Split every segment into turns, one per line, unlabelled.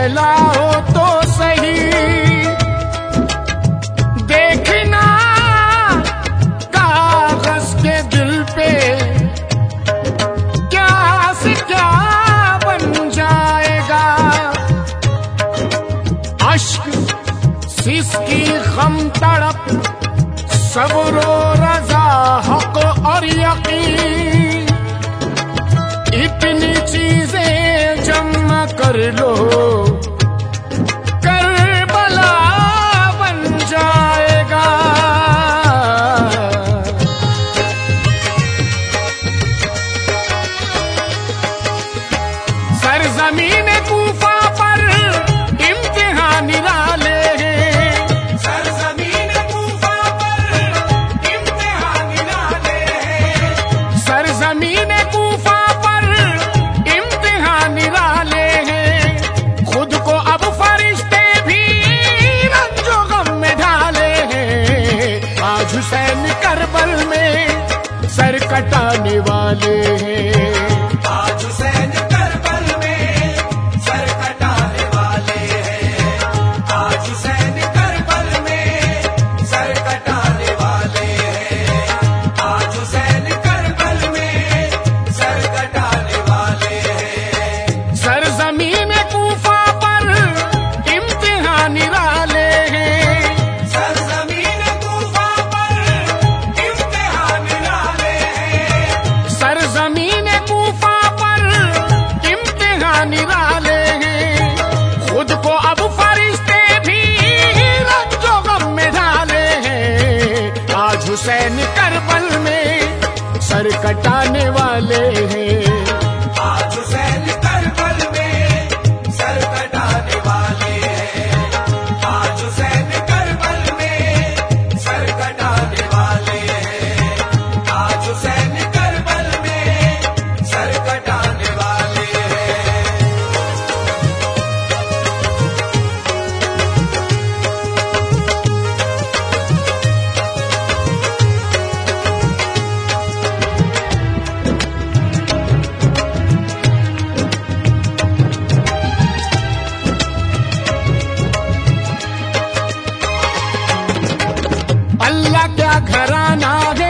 कहलाओ तो सही, देखना कागज के दिल पे क्या से क्या बन जाएगा। अश्क सिसकी गम तड़प सब्र रजा हक और यकीन, इतनी चीजें जमा कर लो करबला बन जाएगा। सरजमीन कूफा पर इम्तिहान निराले हैं, सरजमीन कूफा पर इम्तिहान निराले हैं, सरजमीन कूफा पर इम्तिहान निराले हैं। खुद को अब फरिश्ते भी रंजो गम में ढाले हैं। आज हुसैन करबल में सर कटाने वाले हैं,
आज हुसैन करबल में सर कटाने वाले हैं, आज हुसैन करबल में सर कटाने वाले हैं, आज हुसैन करबल में सर कटाने वाले हैं।
सरजमीन कूफा पर इम्तिहान निराले हैं,
सरजमीन कूफा पर इम्तिहान निराले हैं,
सरजमीन कूफा पर इम्तिहान निराले हैं। खुद को अब फरिश्ते भी रंजो गम में ढाले हैं। आज हुसैन करबल में सर कटाने वाले हैं,
आज हुसैन करबल में सर कटाने वाले हैं, आज हुसैन करबल में सर कटाने वाले हैं, आज हुसैन करबल में सर कटाने वाले हैं।
अल्लाह क्या घराना है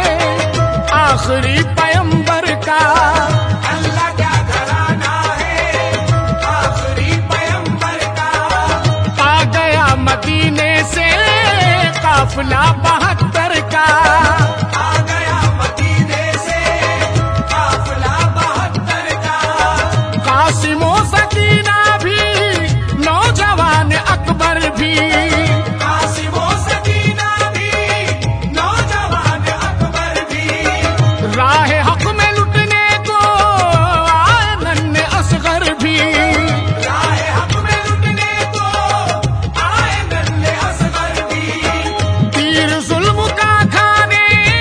आखिरी पैगंबर का,
अल्लाह क्या घराना है आखिरी पैगंबर का,
आ गया मदीने से काफिला 72 का।
आ गया मदीने से काफिला 72 का,
कासिम व सकीना भी नौजवान अकबर भी,
कासिम व सकीना भी नौजवान अकबर भी,
राह हक में लुटने को आए नन्हे असगर भी।
राह हक में लुटने को आए नन्हे असगर भी,
तीर जुल्म का खाने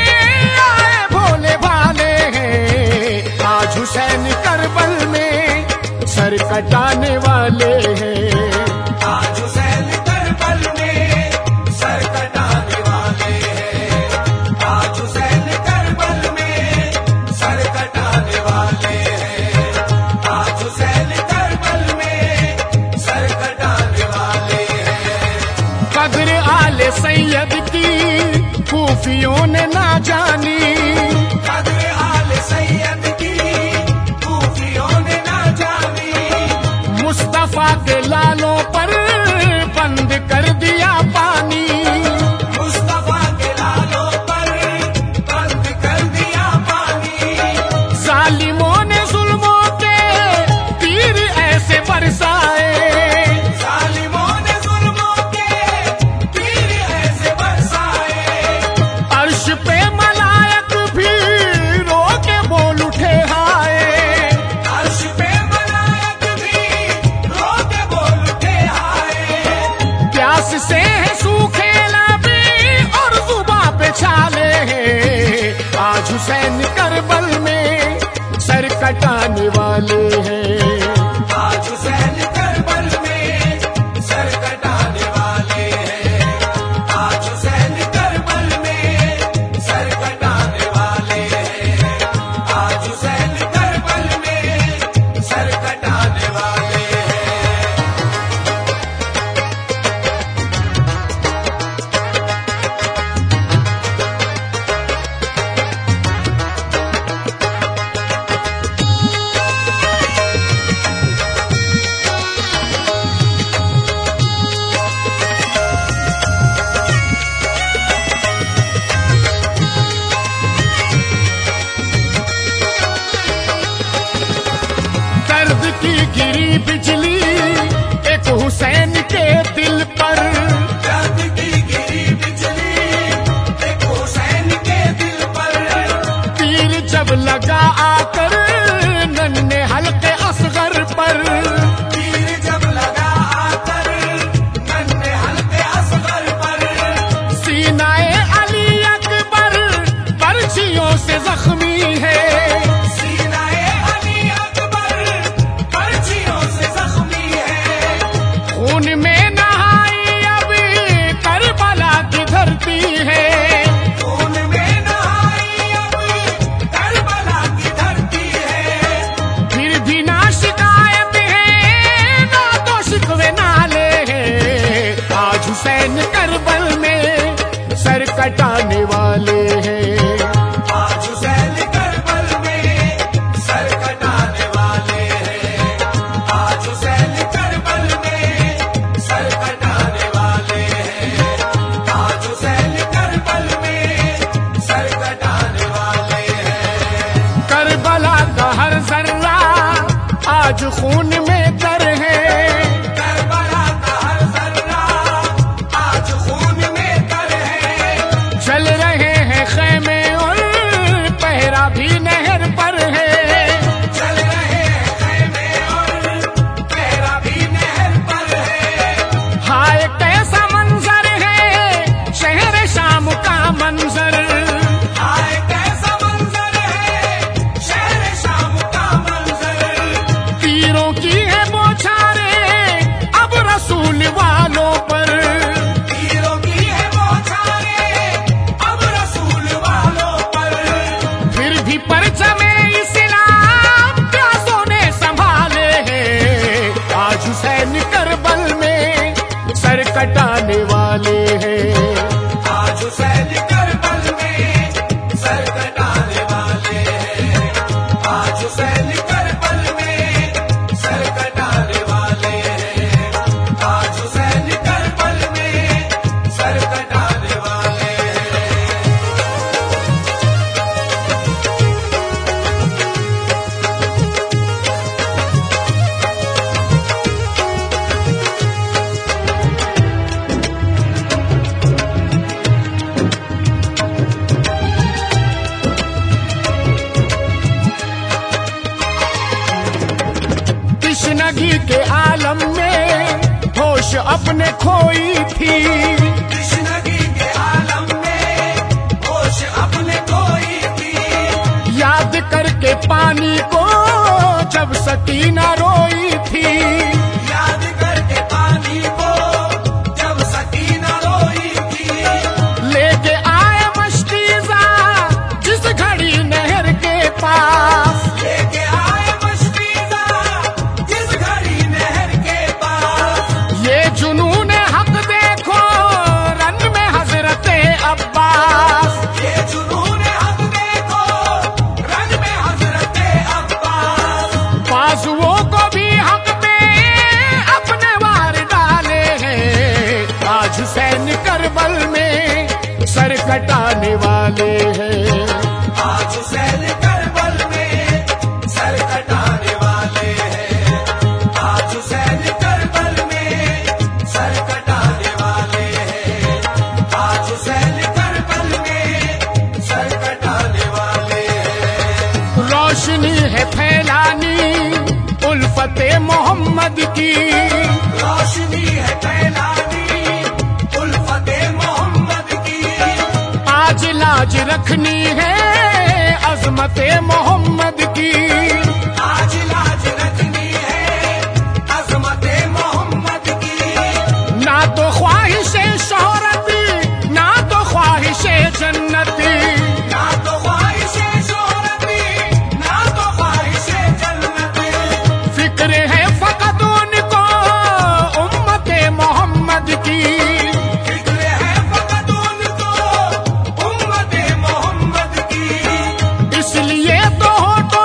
आए भोले भाले हैं। आज हुसैन करबल में सर कटाने वाले हैं,
आज हुसैन करबल में सर कटाने वाले हैं, आज हुसैन करबल में सर कटाने वाले हैं, आज हुसैन करबल में सर कटाने वाले हैं।
कद्र आले सैयद की कूफियों ने ना जानी,
कद्र आले सैयद की कूफियों ने ना जानी,
मुस्तफा के लालों पर बंद कर दिया पानी।
मुस्तफा के लालों पर बंद कर दिया पानी,
जालिमों ने जुल्मों के तीर ऐसे बरसाए,
जालिमों ने जुल्मों के तीर ऐसे बरसाए,
अर्श पे मलायक भी रो के बोल उठे हाय।
अर्श पे मलायक भी रो के बोल उठे हाय,
प्यास से है सूखे लबे और जुबां पे छाले हैं। आज हुसैन करबल में सर कटाने वाले हैं,
आज हुसैन करबल में सर कटाने वाले हैं, आज हुसैन करबल में सर कटाने वाले हैं, आज हुसैन करबल में सर कटाने वाले हैं।
गिरी बिजली एक हुसैन के दिल पर,
जब की गिरी बिजली एक हुसैन के दिल पर,
तीर जब लगा आकर नन्हे हल्के असगर पर,
तीर जब लगा आकर नन्हे हल्के असगर पर,
सीनाए अली अकबर पर्चियों से जख्मी है,
सीनाए अली अकबर पर्चियों से जख्मी है,
खून में नहाई अब करबला की धरती है,
खून में नहाई अब करबला की धरती है,
फिर भी ना शिकायत है ना तो शिकवे नाले हैं, आज हुसैन करबल में सर कटाने वाले हैं,
आज हुसैन करबल में सर कटाने वाले हैं, आज हुसैन करबल में सर कटाने वाले हैं, आज हुसैन करबल में सर कटाने वाले हैं।
करबला का हर जर्रा आज खून में तर है,
करबला का हर जर्रा आज खून में तर है,
चल रहे हैं खैमे और पहरा भी नहर पर है,
चल रहे हैं खैमे और पहरा भी नहर पर है,
हाय कैसा मंजर है शहर शाम का मंजर,
हाय कैसा मंजर है शहर शाम का मंजर,
तीरों की है बौछारें अब रसूल वालों पर,
तीरों की है बौछारें अब रसूल वालों पर,
फिर भी परचमे इस्लाम प्यासों ने संभाले हैं, आज हुसैन करबल में सर कटाने वाले हैं,
आज हुसैन करबल में सर कटाने वाले हैं, आज हुसैन करबल में सर कटाने वाले हैं, आज हुसैन करबल में सर कटाने वाले हैं।
कृष्णगी के आलम में होश अपने खोई थी,
कृष्णगी के आलम में होश अपने खोई थी,
याद करके पानी को जब सकीना रोई थी,
याद करके पानी को जब सकीना रोई थी,
लेके आए मश्कीज़ा जिस घड़ी नहर के पास,
लेके आए मशकीज़ा जिस घड़ी नहर के पास,
ये जुनून हक देखो रन में हजरते अब्बास,
ये जुनून हक देखो रंग में हजरते अब्बास,
बाजुओं को भी हक में अपने वार डाले हैं, आज हुसैन करबल में सर कटाने वाले हैं,
आज हुसैन करबल में सर कटाने वाले हैं, आज हुसैन करबल में सर कटाने वाले हैं, आज हुसैन करबल में सर कटाने वाले हैं।
रोशनी है फैलानी उल्फते मोहम्मद की,
रोशनी है फैलानी उल्फते मोहम्मद की,
आज लाज रखनी है अजमते मोहम्मद की,
आज लाज रखनी है अजमते मोहम्मद की,
ना तो ख्वाहिशे शोहरत ना तो ख्वाहिशे जन्नती,
ना तो ख्वाहिशे शोहरती ना तो ख्वाहिशे जन्नती,
फिक्र है फकत उनको उम्मते मोहम्मद की,
फिक्र है फकत उनको उम्मते मोहम्मद की,
इसलिए तो होठों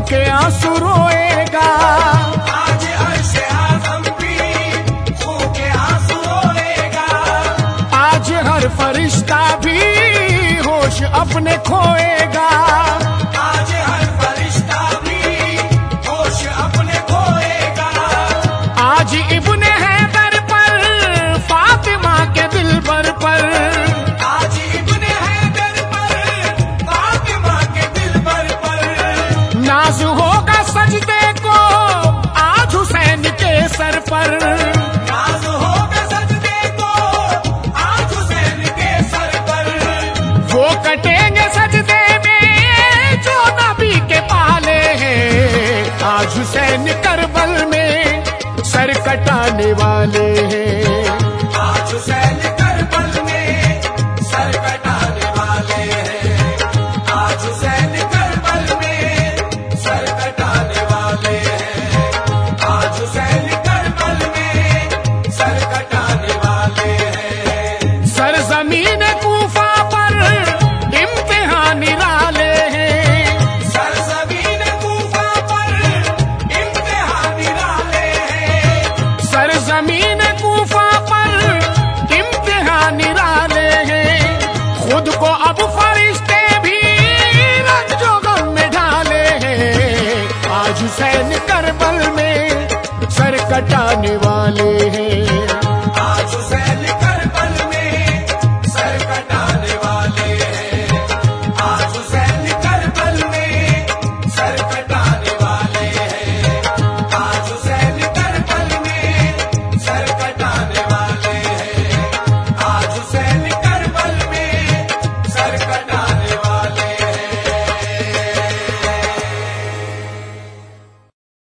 के आंसू रोएगा।
आज अर्श आज़म भी खून के आंसू रोएगा।
आज हर फरिश्ता भी होश अपने खोएगा।
आज हर फरिश्ता भी होश अपने खोएगा।
आज इब्ने हैदर पर फातिमा के दिलबर पर,
आज इब्ने हैदर पर फातिमा के दिलबर पर
नाज होगा सजदे को आज हुसैन के सर पर।
नाज होगा सजदे को आज हुसैन के सर पर।
वो कटेंगे सजदे में जो नबी के पाले हैं। आज हुसैन करबल में सर कटाने वाले हैं।
आज हुसैन करबल में सर कटाने वाले हैं। आज हुसैन करबल में सर कटाने वाले हैं। आज हुसैन करबल में सर कटाने वाले हैं।
सरजमीन कूफा पर इम्तिहान निराले हैं।
सरजमीन कूफा पर इम्तिहान निराले हैं।
सरजमीन कूफा पर इम्तिहान निराले हैं। खुद को अब फरिश्ते भी रंजो गम में ढाले हैं। आज हुसैन करबल में सर कटाने वाले